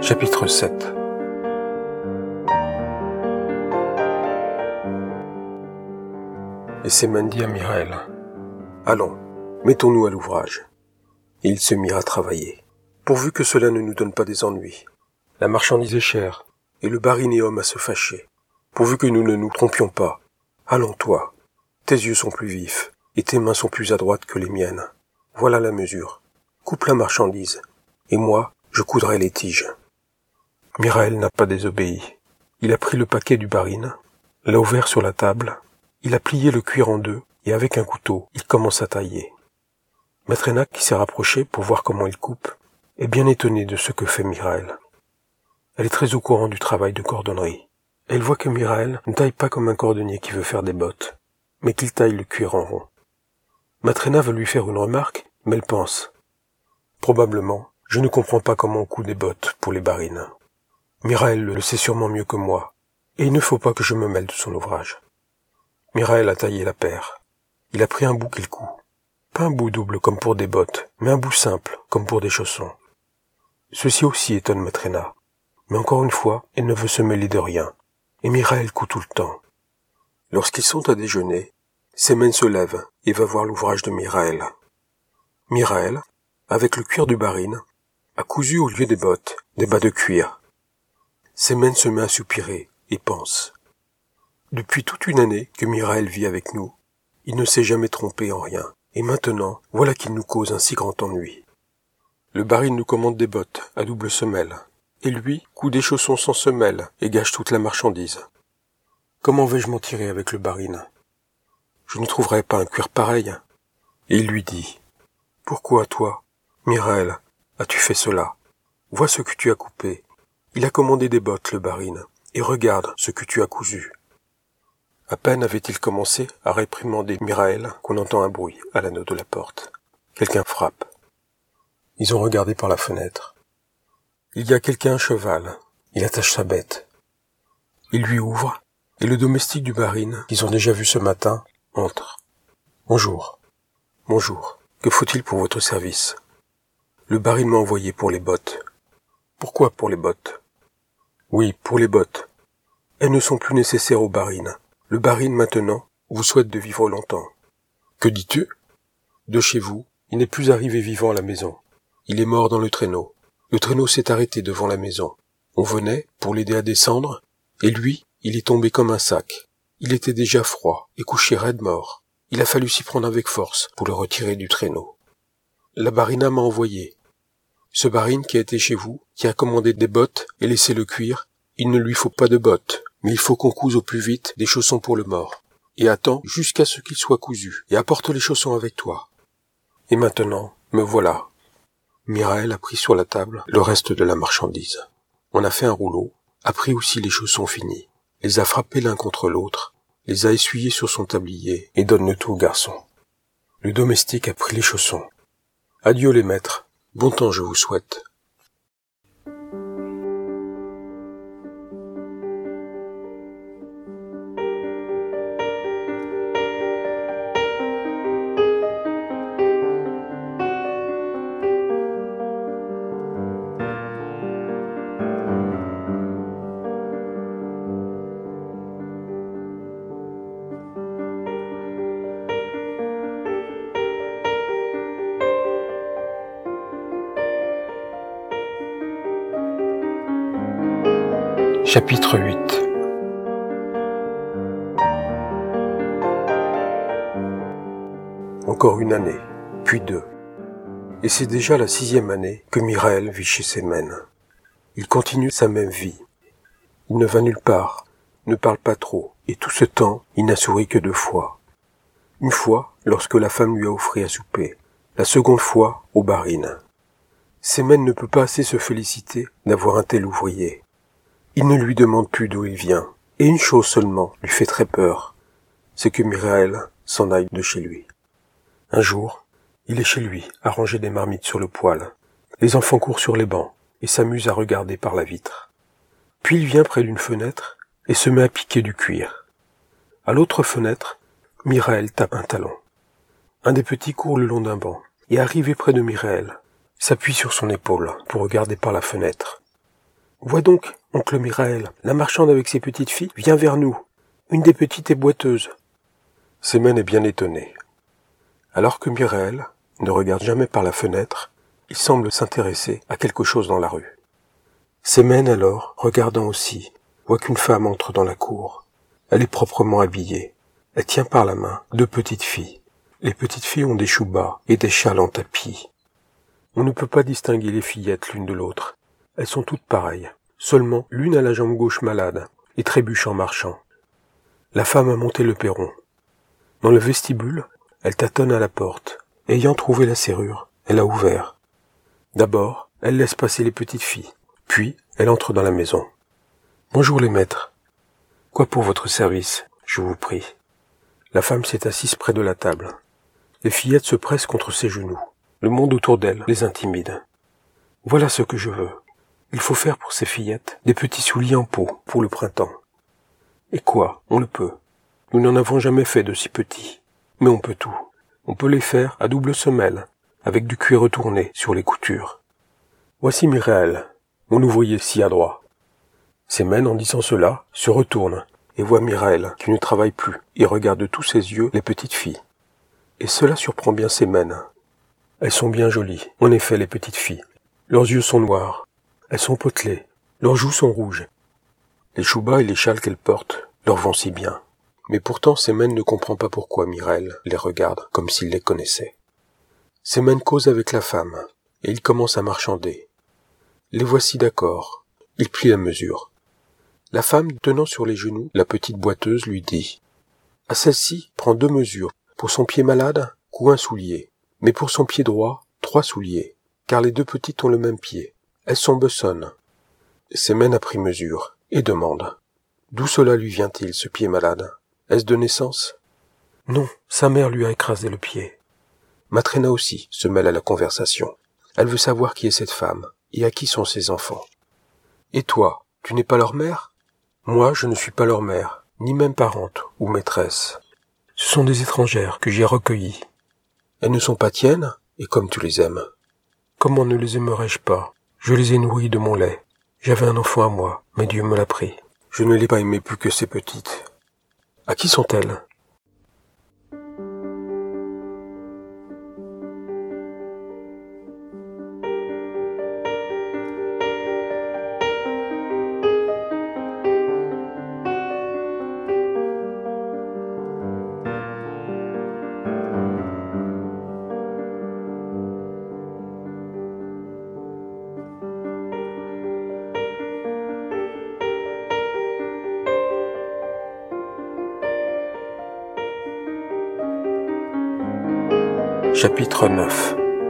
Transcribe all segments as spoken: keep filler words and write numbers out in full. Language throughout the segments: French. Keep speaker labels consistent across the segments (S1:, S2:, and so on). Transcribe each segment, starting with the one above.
S1: Chapitre sept. Et Semen dit à Miraël : « Allons, mettons-nous à l'ouvrage. » Et ils se mirent à travailler, pourvu que cela ne nous donne pas des ennuis. La marchandise est chère, et le barinéum à se fâcher, pourvu que nous ne nous trompions pas. Allons, toi, tes yeux sont plus vifs, et tes mains sont plus adroites que les miennes. Voilà la mesure. Coupe la marchandise, et moi, je coudrai les tiges. Miraël n'a pas désobéi. Il a pris le paquet du barine, l'a ouvert sur la table, il a plié le cuir en deux, et avec un couteau, il commence à tailler. Maîtrena, qui s'est rapprochée pour voir comment il coupe, est bien étonnée de ce que fait Miraël. Elle est très au courant du travail de cordonnerie. Elle voit que Miraël ne taille pas comme un cordonnier qui veut faire des bottes, mais qu'il taille le cuir en rond. Maîtrena veut lui faire une remarque, mais elle pense : probablement, je ne comprends pas comment on coud des bottes pour les barines. Miraël le sait sûrement mieux que moi, et il ne faut pas que je me mêle de son ouvrage. Miraël a taillé la paire. Il a pris un bout qu'il coud. Pas un bout double comme pour des bottes, mais un bout simple comme pour des chaussons. Ceci aussi étonne Maîtrena, mais encore une fois, elle ne veut se mêler de rien, et Miraël coud tout le temps. Lorsqu'ils sont à déjeuner, Semen se lève et va voir l'ouvrage de Miraël. Miraël, avec le cuir du barine, a cousu au lieu des bottes des bas de cuir. Semen se met à soupirer et pense. Depuis toute une année que Miraël vit avec nous, il ne s'est jamais trompé en rien, et maintenant, voilà qu'il nous cause un si grand ennui. Le barine nous commande des bottes à double semelle, et lui coud des chaussons sans semelle et gâche toute la marchandise. Comment vais-je m'en tirer avec le barine ? Je ne trouverai pas un cuir pareil. Et il lui dit : Pourquoi, toi, Miraël, as-tu fait cela ? Vois ce que tu as coupé. Il a commandé des bottes, le barine, et regarde ce que tu as cousu. À peine avait-il commencé à réprimander Miraël qu'on entend un bruit à l'anneau de la porte. Quelqu'un frappe. Ils ont regardé par la fenêtre. Il y a quelqu'un à cheval. Il attache sa bête. Il lui ouvre, et le domestique du barine, qu'ils ont déjà vu ce matin, entre. « Bonjour. Bonjour. Que faut-il pour votre service ? Le barine m'a envoyé pour les bottes. » « Pourquoi pour les bottes ? » ?»« Oui, pour les bottes. Elles ne sont plus nécessaires au barine. Le barine, maintenant, vous souhaite de vivre longtemps. »« Que dis-tu ? » ?»« De chez vous, il n'est plus arrivé vivant à la maison. Il est mort dans le traîneau. Le traîneau s'est arrêté devant la maison. On venait pour l'aider à descendre, et lui, il est tombé comme un sac. Il était déjà froid et couché raide mort. Il a fallu s'y prendre avec force pour le retirer du traîneau. La barina m'a envoyé. Ce barine qui a été chez vous, qui a commandé des bottes et laissé le cuir, il ne lui faut pas de bottes, mais il faut qu'on couse au plus vite des chaussons pour le mort. Et attends jusqu'à ce qu'il soit cousu, et apporte les chaussons avec toi. Et maintenant, me voilà. Miraël a pris sur la table le reste de la marchandise. On a fait un rouleau, a pris aussi les chaussons finis, les a frappés l'un contre l'autre, les a essuyés sur son tablier, et donne le tout au garçon. Le domestique a pris les chaussons. Adieu les maîtres. Bon temps je vous souhaite. Chapitre huit. Encore une année, puis deux. Et c'est déjà la sixième année que Miraël vit chez Semen. Il continue sa même vie. Il ne va nulle part, ne parle pas trop, et tout ce temps, il n'a souri que deux fois. Une fois, lorsque la femme lui a offert à souper. La seconde fois, au barine. Semen ne peut pas assez se féliciter d'avoir un tel ouvrier. Il ne lui demande plus d'où il vient, et une chose seulement lui fait très peur, c'est que Miraël s'en aille de chez lui. Un jour, il est chez lui, à ranger des marmites sur le poêle. Les enfants courent sur les bancs et s'amusent à regarder par la vitre. Puis il vient près d'une fenêtre et se met à piquer du cuir. À l'autre fenêtre, Miraël tape un talon. Un des petits court le long d'un banc et, arrivé près de Miraël, s'appuie sur son épaule pour regarder par la fenêtre. Vois donc, oncle Miraël, la marchande avec ses petites filles vient vers nous. Une des petites est boiteuse. Semen est bien étonné. Alors que Miraël ne regarde jamais par la fenêtre, il semble s'intéresser à quelque chose dans la rue. Semen alors, regardant aussi, voit qu'une femme entre dans la cour. Elle est proprement habillée. Elle tient par la main deux petites filles. Les petites filles ont des choubas et des châles en tapis. On ne peut pas distinguer les fillettes l'une de l'autre. Elles sont toutes pareilles. Seulement, l'une a la jambe gauche malade et trébuche en marchant. La femme a monté le perron. Dans le vestibule, elle tâtonne à la porte. Ayant trouvé la serrure, elle a ouvert. D'abord, elle laisse passer les petites filles. Puis, elle entre dans la maison. « Bonjour les maîtres. Quoi pour votre service, je vous prie ?» La femme s'est assise près de la table. Les fillettes se pressent contre ses genoux. Le monde autour d'elles les intimide. « Voilà ce que je veux. Il faut faire pour ces fillettes des petits souliers en peau pour le printemps. » Et quoi, on le peut. Nous n'en avons jamais fait de si petits. Mais on peut tout. On peut les faire à double semelle, avec du cuir retourné sur les coutures. Voici Miraël, mon ouvrier si adroit. Semen, en disant cela, se retourne et voit Miraël qui ne travaille plus et regarde de tous ses yeux les petites filles. Et cela surprend bien Semen. Elles sont bien jolies, en effet, les petites filles. Leurs yeux sont noirs, elles sont potelées, leurs joues sont rouges. Les choubas et les châles qu'elles portent leur vont si bien. Mais pourtant Semen ne comprend pas pourquoi Miraël les regarde comme s'il les connaissait. Semen cause avec la femme, et il commence à marchander. Les voici d'accord, il plie la mesure. La femme, tenant sur les genoux la petite boiteuse, lui dit « À celle-ci, prends deux mesures. Pour son pied malade, coud un soulier. Mais pour son pied droit, trois souliers. Car les deux petites ont le même pied. Elles sont bessonnes. » Semen a pris mesure, et demande « D'où cela lui vient-il, ce pied malade? Est-ce de naissance ?»« Non, sa mère lui a écrasé le pied. » Matrena aussi se mêle à la conversation. Elle veut savoir qui est cette femme, et à qui sont ses enfants. « Et toi, tu n'es pas leur mère ? » « Moi, je ne suis pas leur mère, ni même parente ou maîtresse. Ce sont des étrangères que j'ai recueillies. Elles ne sont pas tiennes, et comme tu les aimes. Comment ne les aimerais-je pas? Je les ai nourries de mon lait. J'avais un enfant à moi, mais Dieu me l'a pris. Je ne l'ai pas aimé plus que ces petites. À qui sont-elles ? Chapitre neuf.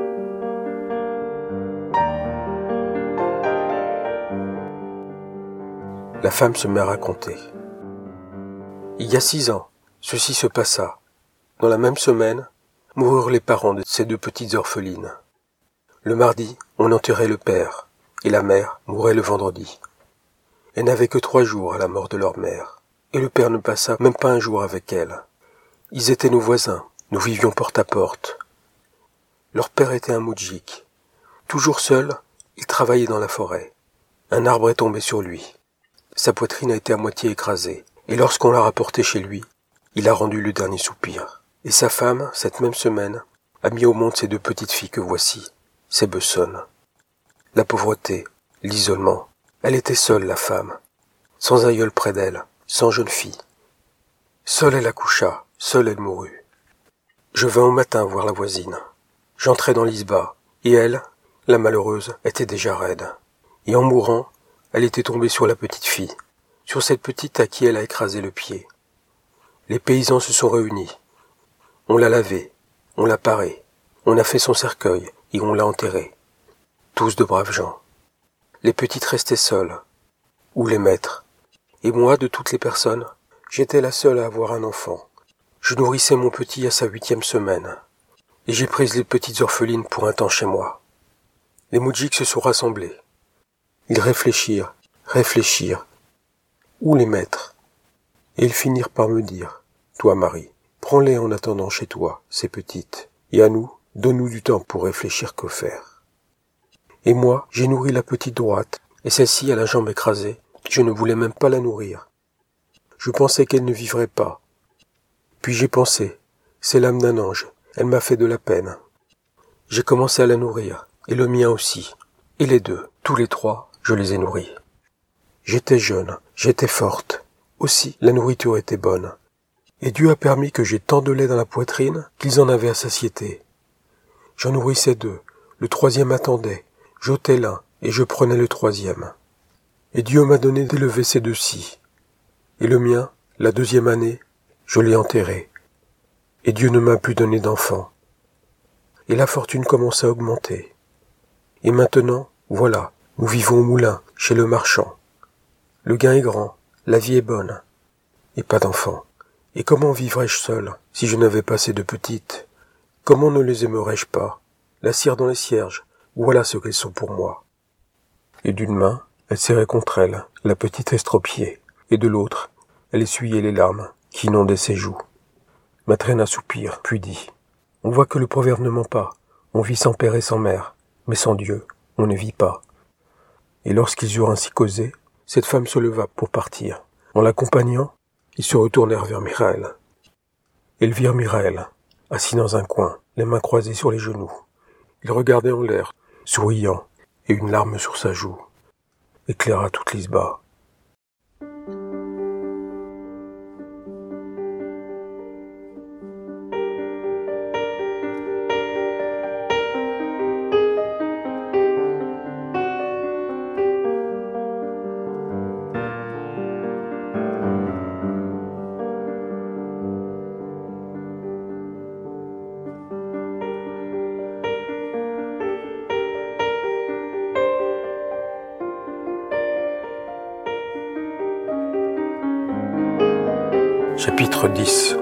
S1: La femme se met à raconter. Il y a six ans, ceci se passa. Dans la même semaine, moururent les parents de ces deux petites orphelines. Le mardi, on enterrait le père, et la mère mourait le vendredi. Elle n'avait que trois jours à la mort de leur mère, et le père ne passa même pas un jour avec elle. Ils étaient nos voisins, nous vivions porte à porte. Leur père était un moudjik. Toujours seul, il travaillait dans la forêt. Un arbre est tombé sur lui. Sa poitrine a été à moitié écrasée, et lorsqu'on l'a rapporté chez lui, il a rendu le dernier soupir. Et sa femme, cette même semaine, a mis au monde ces deux petites filles que voici, ces bessonnes. La pauvreté, l'isolement. Elle était seule, la femme, sans aïeul près d'elle, sans jeune fille. Seule elle accoucha, seule elle mourut. Je vins au matin voir la voisine. J'entrai dans l'isba, et elle, la malheureuse, était déjà raide. Et en mourant, elle était tombée sur la petite fille, sur cette petite à qui elle a écrasé le pied. Les paysans se sont réunis. On l'a lavée, on l'a parée, on a fait son cercueil, et on l'a enterrée. Tous de braves gens. Les petites restaient seules, ou les maîtres. Et moi, de toutes les personnes, j'étais la seule à avoir un enfant. Je nourrissais mon petit à sa huitième semaine. Et j'ai pris les petites orphelines pour un temps chez moi. Les moudjiks se sont rassemblés. Ils réfléchirent, réfléchirent. Où les mettre? Et ils finirent par me dire, « Toi, Marie, prends-les en attendant chez toi, ces petites, et à nous, donne-nous du temps pour réfléchir que faire. » Et moi, j'ai nourri la petite droite, et celle-ci a la jambe écrasée. Je ne voulais même pas la nourrir. Je pensais qu'elle ne vivrait pas. Puis j'ai pensé, c'est l'âme d'un ange, elle m'a fait de la peine. J'ai commencé à la nourrir, et le mien aussi. Et les deux, tous les trois, je les ai nourris. J'étais jeune, j'étais forte. Aussi, la nourriture était bonne. Et Dieu a permis que j'aie tant de lait dans la poitrine qu'ils en avaient à satiété. J'en nourrissais deux, le troisième attendait. J'ôtais l'un, et je prenais le troisième. Et Dieu m'a donné d'élever ces deux-ci. Et le mien, la deuxième année, je l'ai enterré. Et Dieu ne m'a plus donné d'enfant. Et la fortune commence à augmenter. Et maintenant, voilà, nous vivons au moulin, chez le marchand. Le gain est grand, la vie est bonne. Et pas d'enfant. Et comment vivrais-je seul, si je n'avais pas ces deux petites? Comment ne les aimerais-je pas? La cire dans les cierges, voilà ce qu'elles sont pour moi. Et d'une main, elle serrait contre elle, la petite estropiée, et de l'autre, elle essuyait les larmes qui inondaient ses joues. Matrena soupire, puis dit, « On voit que le proverbe ne ment pas, on vit sans père et sans mère, mais sans Dieu, on ne vit pas. » Et lorsqu'ils eurent ainsi causé, cette femme se leva pour partir. En l'accompagnant, ils se retournèrent vers Miraël. Ils virent Miraël, assis dans un coin, les mains croisées sur les genoux. Il regardait en l'air, souriant, et une larme sur sa joue éclaira toute Lisba. Chapitre dix.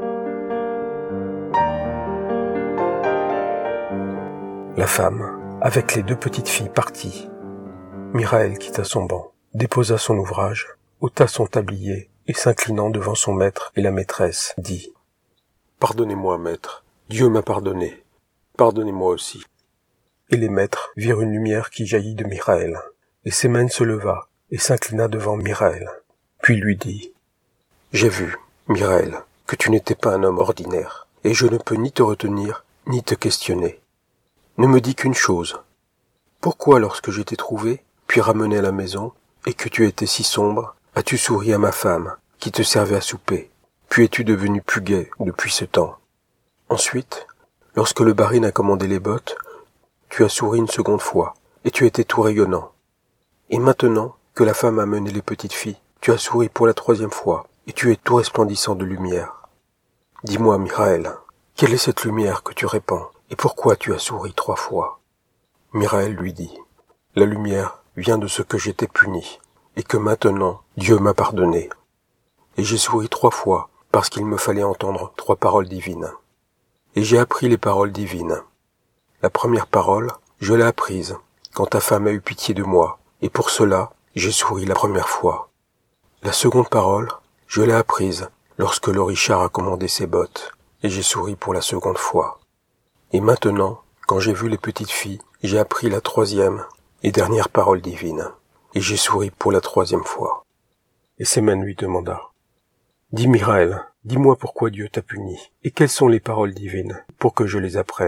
S1: La femme, avec les deux petites filles parties, Miraël quitta son banc, déposa son ouvrage, ôta son tablier et s'inclinant devant son maître et la maîtresse, dit « Pardonnez-moi, maître, Dieu m'a pardonné, pardonnez-moi aussi. » Et les maîtres virent une lumière qui jaillit de Miraël, et Sémène se leva et s'inclina devant Miraël, puis lui dit « J'ai vu, Miraël, que tu n'étais pas un homme ordinaire, et je ne peux ni te retenir, ni te questionner. Ne me dis qu'une chose. Pourquoi, lorsque je t'ai trouvé, puis ramené à la maison, et que tu étais si sombre, as-tu souri à ma femme, qui te servait à souper, puis es-tu devenu plus gai depuis ce temps? Ensuite, lorsque le barine a commandé les bottes, tu as souri une seconde fois, et tu étais tout rayonnant. Et maintenant que la femme a mené les petites filles, tu as souri pour la troisième fois, et tu es tout resplendissant de lumière. Dis-moi, Miraël, quelle est cette lumière que tu répands, et pourquoi tu as souri trois fois? Miraël lui dit, la lumière vient de ce que j'étais puni, et que maintenant Dieu m'a pardonné. Et j'ai souri trois fois, parce qu'il me fallait entendre trois paroles divines. Et j'ai appris les paroles divines. La première parole, je l'ai apprise, quand ta femme a eu pitié de moi, et pour cela, j'ai souri la première fois. La seconde parole, je l'ai apprise lorsque le Richard a commandé ses bottes, et j'ai souri pour la seconde fois. Et maintenant, quand j'ai vu les petites filles, j'ai appris la troisième et dernière parole divine, et j'ai souri pour la troisième fois. Et Sémène lui demanda, « Dis Miraël, dis-moi pourquoi Dieu t'a puni, et quelles sont les paroles divines, pour que je les apprenne. »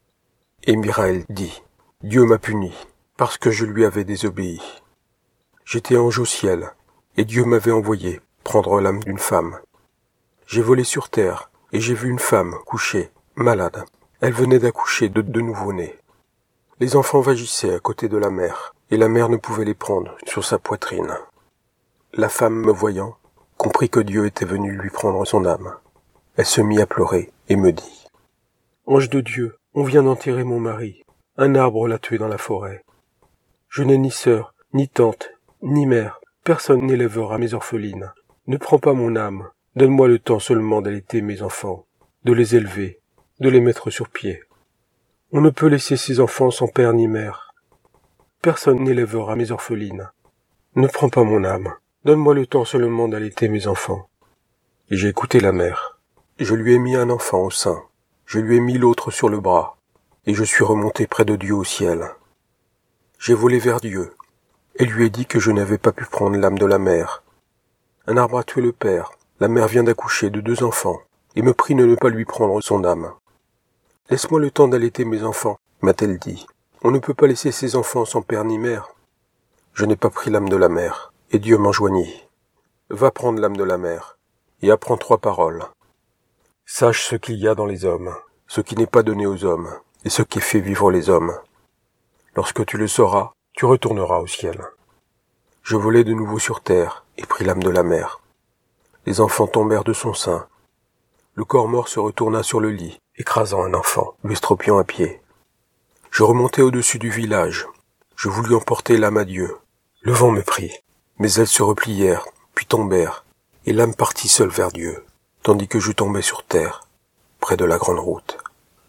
S1: Et Miraël dit, « Dieu m'a puni, parce que je lui avais désobéi. J'étais ange au ciel, et Dieu m'avait envoyé prendre l'âme d'une femme. J'ai volé sur terre, et j'ai vu une femme couchée, malade. Elle venait d'accoucher de deux nouveau-nés. Les enfants vagissaient à côté de la mère, et la mère ne pouvait les prendre sur sa poitrine. La femme, me voyant, comprit que Dieu était venu lui prendre son âme. Elle se mit à pleurer, et me dit, « Ange de Dieu, on vient d'enterrer mon mari. Un arbre l'a tué dans la forêt. Je n'ai ni sœur, ni tante, ni mère. Personne n'élèvera mes orphelines. Ne prends pas mon âme. Donne-moi le temps seulement d'allaiter mes enfants, de les élever, de les mettre sur pied. On ne peut laisser ces enfants sans père ni mère. Personne n'élèvera mes orphelines. Ne prends pas mon âme. Donne-moi le temps seulement d'allaiter mes enfants. » Et j'ai écouté la mère. Je lui ai mis un enfant au sein. Je lui ai mis l'autre sur le bras. Et je suis remonté près de Dieu au ciel. J'ai volé vers Dieu. et lui ai dit que je n'avais pas pu prendre l'âme de la mère. Un arbre a tué le père, la mère vient d'accoucher de deux enfants, et me prie de ne pas lui prendre son âme. Laisse-moi le temps d'allaiter mes enfants, m'a-t-elle dit. On ne peut pas laisser ses enfants sans père ni mère. Je n'ai pas pris l'âme de la mère, et Dieu m'enjoignit. Va prendre l'âme de la mère, et apprends trois paroles. Sache ce qu'il y a dans les hommes, ce qui n'est pas donné aux hommes, et ce qui fait vivre les hommes. Lorsque tu le sauras, tu retourneras au ciel. Je volai de nouveau sur terre, et pris l'âme de la mère. Les enfants tombèrent de son sein. Le corps mort se retourna sur le lit, écrasant un enfant, lui estropiant un pied. Je remontai au-dessus du village. Je voulus emporter l'âme à Dieu. Le vent me prit. Mes ailes se replièrent, puis tombèrent, et l'âme partit seule vers Dieu, tandis que je tombais sur terre, près de la grande route.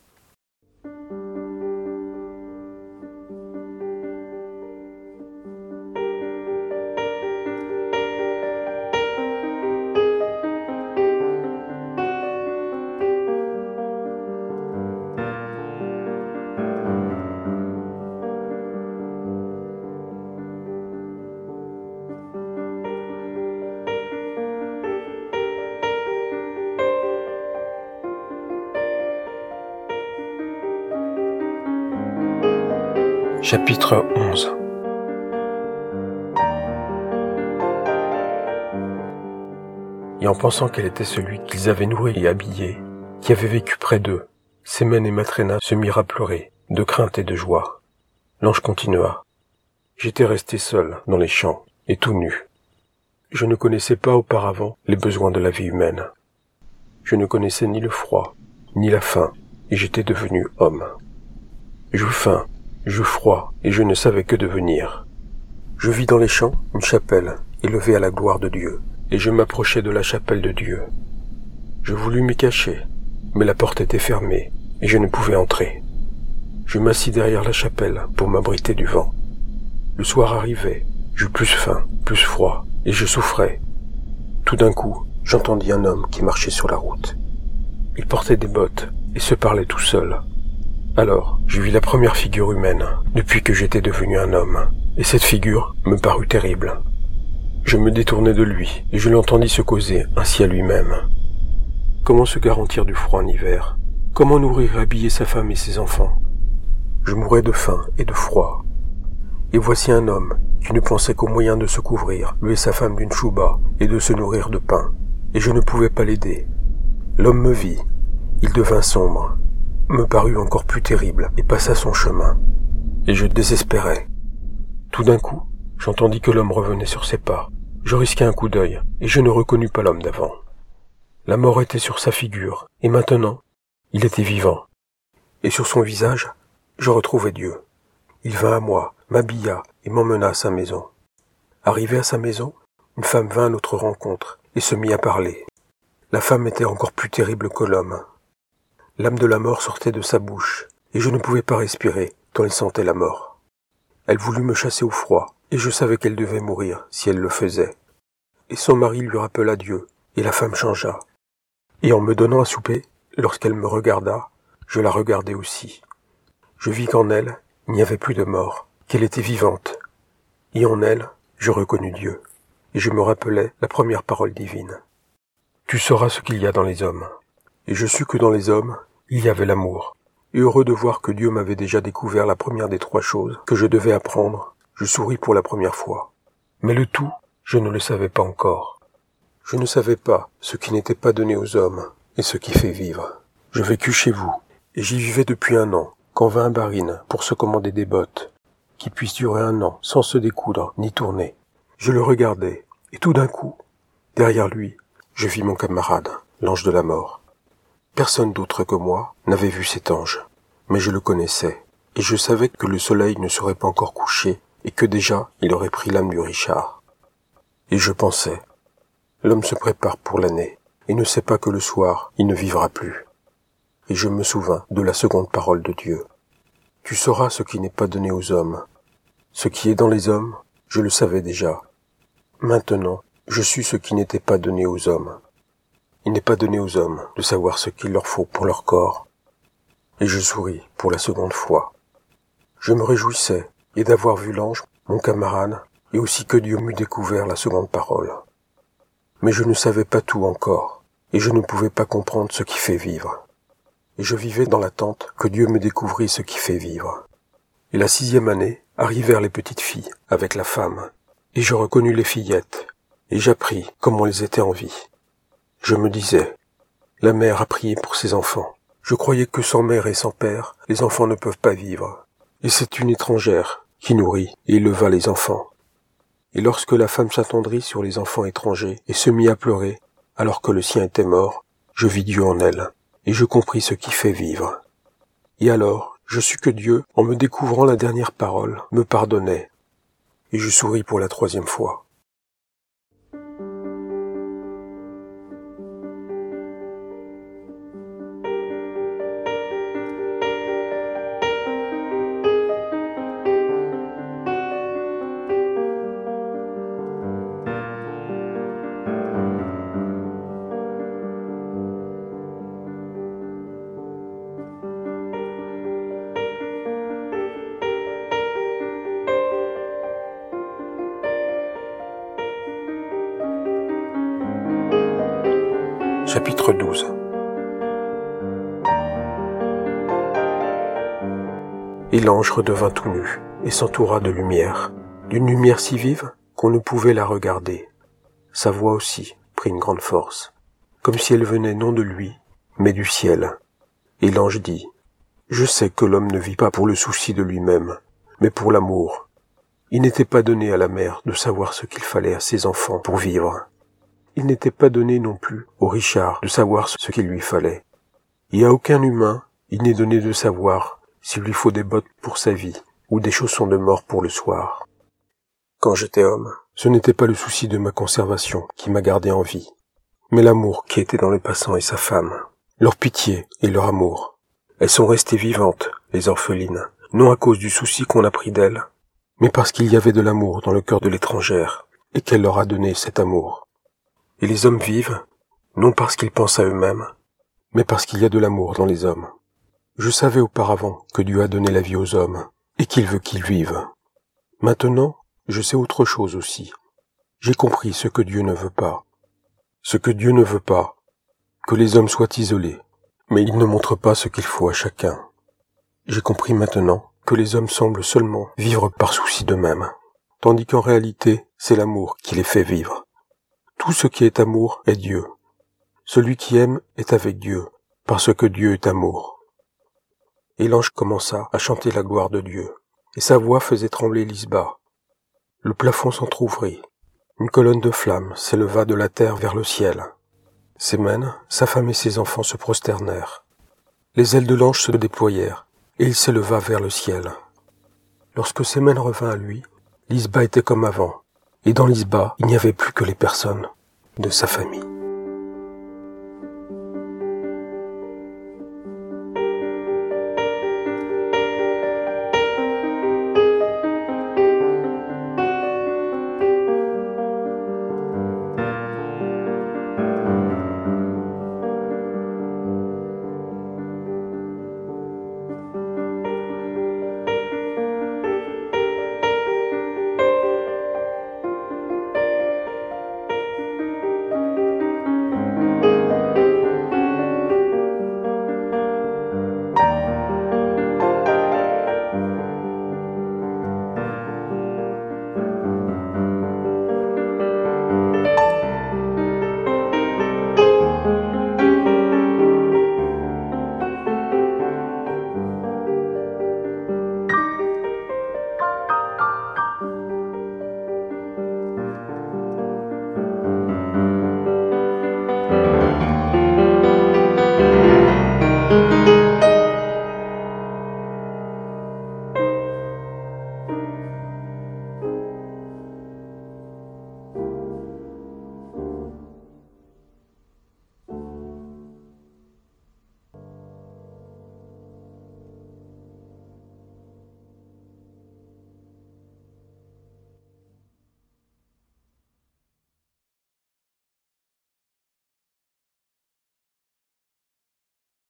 S1: Chapitre onze. Et en pensant qu'elle était celui qu'ils avaient nourri et habillé, qui avait vécu près d'eux, Sémène et Matréna se mirent à pleurer, de crainte et de joie. L'ange continua. J'étais resté seul dans les champs, et tout nu. Je ne connaissais pas auparavant les besoins de la vie humaine. Je ne connaissais ni le froid, ni la faim, et j'étais devenu homme. J'eus faim, j'eus froid, et je ne savais que devenir. Je vis dans les champs une chapelle, élevée à la gloire de Dieu, et je m'approchai de la chapelle de Dieu. Je voulus m'y cacher, mais la porte était fermée, et je ne pouvais entrer. Je m'assis derrière la chapelle pour m'abriter du vent. Le soir arrivait, j'eus plus faim, plus froid, et je souffrais. Tout d'un coup, j'entendis un homme qui marchait sur la route. Il portait des bottes, et se parlait tout seul. Alors, je vis la première figure humaine, depuis que j'étais devenu un homme, et cette figure me parut terrible. Je me détournai de lui, et je l'entendis se causer ainsi à lui-même. Comment se garantir du froid en hiver? Comment nourrir et habiller sa femme et ses enfants? Je mourais de faim et de froid. Et voici un homme qui ne pensait qu'au moyen de se couvrir, lui et sa femme d'une chouba, et de se nourrir de pain, et je ne pouvais pas l'aider. L'homme me vit, il devint sombre, me parut encore plus terrible et passa son chemin, et je désespérais. Tout d'un coup, j'entendis que l'homme revenait sur ses pas. Je risquai un coup d'œil, et je ne reconnus pas l'homme d'avant. La mort était sur sa figure, et maintenant, il était vivant. Et sur son visage, je retrouvai Dieu. Il vint à moi, m'habilla et m'emmena à sa maison. Arrivé à sa maison, une femme vint à notre rencontre et se mit à parler. La femme était encore plus terrible que l'homme. L'âme de la mort sortait de sa bouche, et je ne pouvais pas respirer, tant elle sentait la mort. Elle voulut me chasser au froid, et je savais qu'elle devait mourir si elle le faisait. Et son mari lui rappela Dieu, et la femme changea. Et en me donnant à souper, lorsqu'elle me regarda, je la regardai aussi. Je vis qu'en elle, il n'y avait plus de mort, qu'elle était vivante. Et en elle, je reconnus Dieu, et je me rappelai la première parole divine. Tu sauras ce qu'il y a dans les hommes. Et je sus que dans les hommes, il y avait l'amour. Et heureux de voir que Dieu m'avait déjà découvert la première des trois choses que je devais apprendre, je souris pour la première fois. Mais le tout, je ne le savais pas encore. Je ne savais pas ce qui n'était pas donné aux hommes et ce qui fait vivre. Je vécus chez vous, et j'y vivais depuis un an, quand vint un barine pour se commander des bottes, qui puissent durer un an sans se découdre ni tourner. Je le regardais, et tout d'un coup, derrière lui, je vis mon camarade, l'ange de la mort. Personne d'autre que moi n'avait vu cet ange, mais je le connaissais, et je savais que le soleil ne serait pas encore couché, et que déjà il aurait pris l'âme du Richard. Et je pensais, l'homme se prépare pour l'année, et ne sait pas que le soir il ne vivra plus. Et je me souvins de la seconde parole de Dieu. Tu sauras ce qui n'est pas donné aux hommes. Ce qui est dans les hommes, je le savais déjà. Maintenant, je sus ce qui n'était pas donné aux hommes. Il n'est pas donné aux hommes de savoir ce qu'il leur faut pour leur corps. Et je souris pour la seconde fois. Je me réjouissais, et d'avoir vu l'ange, mon camarade, et aussi que Dieu m'eût découvert la seconde parole. Mais je ne savais pas tout encore, et je ne pouvais pas comprendre ce qui fait vivre. Et je vivais dans l'attente que Dieu me découvrît ce qui fait vivre. Et la sixième année, arrivèrent les petites filles, avec la femme, et je reconnus les fillettes, et j'appris comment elles étaient en vie. Je me disais, la mère a prié pour ses enfants. Je croyais que sans mère et sans père, les enfants ne peuvent pas vivre. Et c'est une étrangère qui nourrit et éleva les enfants. Et lorsque la femme s'attendrit sur les enfants étrangers et se mit à pleurer, alors que le sien était mort, je vis Dieu en elle, et je compris ce qui fait vivre. Et alors, je sus que Dieu, en me découvrant la dernière parole, me pardonnait, et je souris pour la troisième fois. Chapitre douze. Et l'ange redevint tout nu, et s'entoura de lumière, d'une lumière si vive qu'on ne pouvait la regarder. Sa voix aussi prit une grande force, comme si elle venait non de lui, mais du ciel. Et l'ange dit, « Je sais que l'homme ne vit pas pour le souci de lui-même, mais pour l'amour. Il n'était pas donné à la mère de savoir ce qu'il fallait à ses enfants pour vivre. Il n'était pas donné non plus au Richard de savoir ce qu'il lui fallait. Et à aucun humain, il n'est donné de savoir s'il lui faut des bottes pour sa vie ou des chaussons de mort pour le soir. Quand j'étais homme, ce n'était pas le souci de ma conservation qui m'a gardé en vie, mais l'amour qui était dans le passant et sa femme, leur pitié et leur amour. Elles sont restées vivantes, les orphelines, non à cause du souci qu'on a pris d'elles, mais parce qu'il y avait de l'amour dans le cœur de l'étrangère et qu'elle leur a donné cet amour. Et les hommes vivent, non parce qu'ils pensent à eux-mêmes, mais parce qu'il y a de l'amour dans les hommes. Je savais auparavant que Dieu a donné la vie aux hommes, et qu'il veut qu'ils vivent. Maintenant, je sais autre chose aussi. J'ai compris ce que Dieu ne veut pas. Ce que Dieu ne veut pas, que les hommes soient isolés, mais il ne montre pas ce qu'il faut à chacun. J'ai compris maintenant que les hommes semblent seulement vivre par souci d'eux-mêmes, tandis qu'en réalité, c'est l'amour qui les fait vivre. Tout ce qui est amour est Dieu. Celui qui aime est avec Dieu, parce que Dieu est amour. Et l'ange commença à chanter la gloire de Dieu, et sa voix faisait trembler l'isba. Le plafond s'entr'ouvrit. Une colonne de flammes s'éleva de la terre vers le ciel. Sémène, sa femme et ses enfants se prosternèrent. Les ailes de l'ange se déployèrent, et il s'éleva vers le ciel. Lorsque Sémène revint à lui, l'isba était comme avant, et dans l'isba, il n'y avait plus que les personnes de sa famille.